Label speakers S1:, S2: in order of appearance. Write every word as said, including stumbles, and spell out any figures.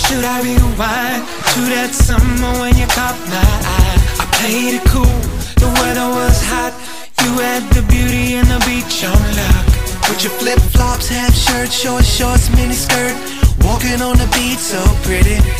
S1: Should I rewind to that summer when you caught my eye? I played it cool, the weather was hot. You had the beauty and the beach on lock.
S2: With your flip-flops, half shirt, short shorts, mini skirt, walking on the beach so pretty.